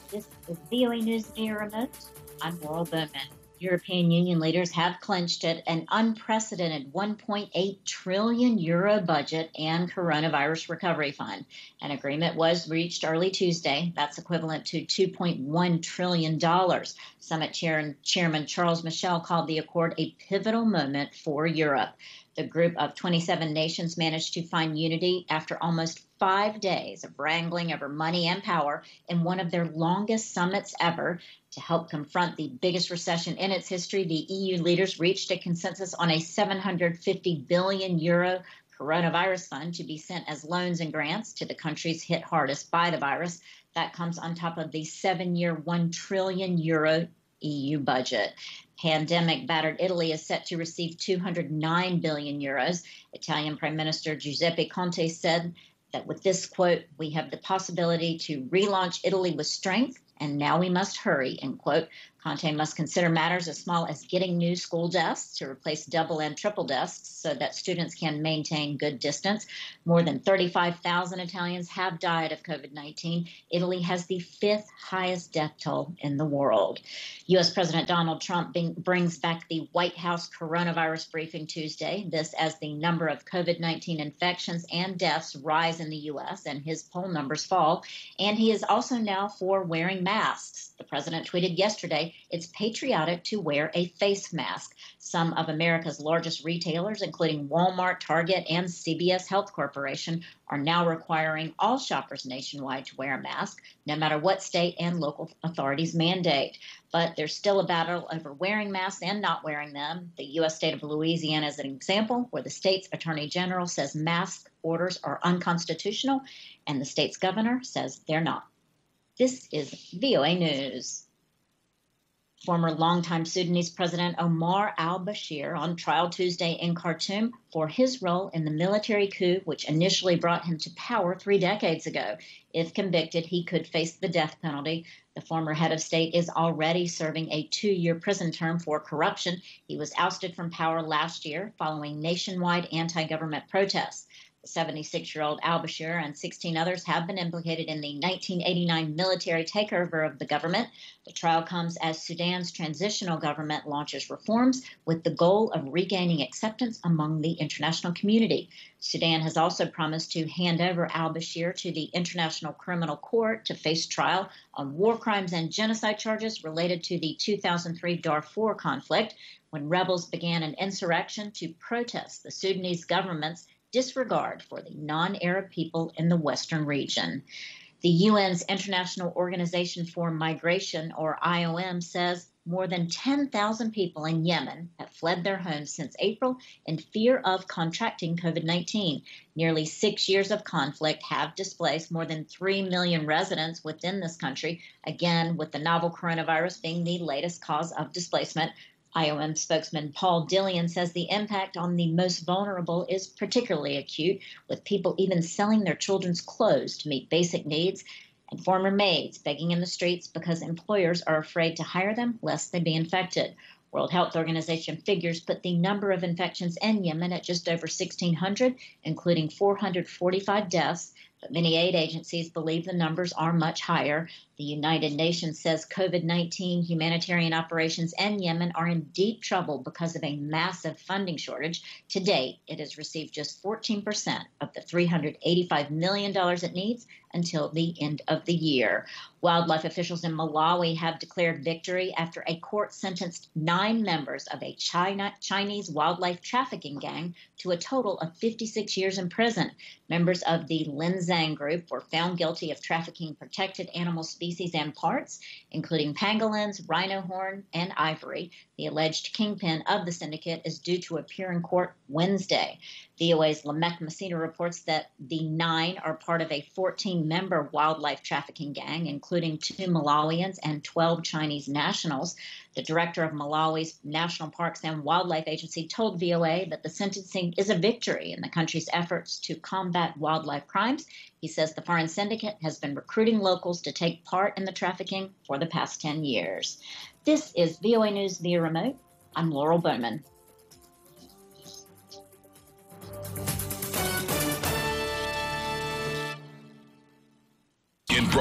This is VOA News via remote. I'm Laurel Bowman. European Union leaders have clinched at an unprecedented 1.8 trillion euro budget and coronavirus recovery fund. An agreement was reached early Tuesday. That's equivalent to $2.1 trillion. Chairman Charles Michel called the accord a pivotal moment for Europe. The group of 27 nations managed to find unity after almost 5 days of wrangling over money and power in one of their longest summits ever. To help confront the biggest recession in its history, the EU leaders reached a consensus on a 750 billion euro coronavirus fund to be sent as loans and grants to the countries hit hardest by the virus. That comes on top of the 7-year, 1 trillion euro EU budget. Pandemic battered Italy is set to receive 209 billion euros. Italian Prime Minister Giuseppe Conte said that with this quote, we have the possibility to relaunch Italy with strength, and now we must hurry, end quote. Conte must consider matters as small as getting new school desks to replace double and triple desks so that students can maintain good distance. More than 35,000 Italians have died of COVID-19. Italy has the 5th highest death toll in the world. U.S. President Donald Trump brings back the White House coronavirus briefing Tuesday. This as the number of COVID-19 infections and deaths rise in the U.S. and his poll numbers fall. And he is also now for wearing masks. The president tweeted yesterday, "It's patriotic to wear a face mask." Some of America's largest retailers, including Walmart, Target, and CVS Health Corporation, are now requiring all shoppers nationwide to wear a mask, no matter what state and local authorities mandate. But there's still a battle over wearing masks and not wearing them. The U.S. state of Louisiana is an example where the state's attorney general says mask orders are unconstitutional, and the state's governor says they're not. This is VOA News. Former longtime Sudanese President Omar al-Bashir on trial Tuesday in Khartoum for his role in the military coup which initially brought him to power 3 decades ago. If convicted, he could face the death penalty. The former head of state is already serving a 2-year prison term for corruption. He was ousted from power last year following nationwide anti-government protests. The 76-year-old al-Bashir and 16 others have been implicated in the 1989 military takeover of the government. The trial comes as Sudan's transitional government launches reforms with the goal of regaining acceptance among the international community. Sudan has also promised to hand over al-Bashir to the International Criminal Court to face trial on war crimes and genocide charges related to the 2003 Darfur conflict, when rebels began an insurrection to protest the Sudanese government's disregard for the non-Arab people in the western region. The UN's International Organization for Migration, or IOM, says more than 10,000 people in Yemen have fled their homes since April in fear of contracting COVID-19. Nearly 6 years of conflict have displaced more than 3 million residents within this country, again with the novel coronavirus being the latest cause of displacement. IOM spokesman Paul Dillion says the impact on the most vulnerable is particularly acute, with people even selling their children's clothes to meet basic needs, and former maids begging in the streets because employers are afraid to hire them lest they be infected. World Health Organization figures put the number of infections in Yemen at just over 1,600, including 445 deaths. But many aid agencies believe the numbers are much higher. The United Nations says COVID-19 humanitarian operations in Yemen are in deep trouble because of a massive funding shortage. To date, it has received just 14% of the $385 million it needs until the end of the year. Wildlife officials in Malawi have declared victory after a court sentenced 9 members of a Chinese wildlife trafficking gang to a total of 56 years in prison. Members of the Linzang group were found guilty of trafficking protected animal species and parts, including pangolins, rhino horn, and ivory. The alleged kingpin of the syndicate is due to appear in court Wednesday. VOA's Lamek Messina reports that the 9 are part of a 14-member wildlife trafficking gang, including 2 Malawians and 12 Chinese nationals. The director of Malawi's National Parks and Wildlife Agency told VOA that the sentencing is a victory in the country's efforts to combat wildlife crimes. He says the foreign syndicate has been recruiting locals to take part in the trafficking for the past 10 years. This is VOA News via remote. I'm Laurel Bowman.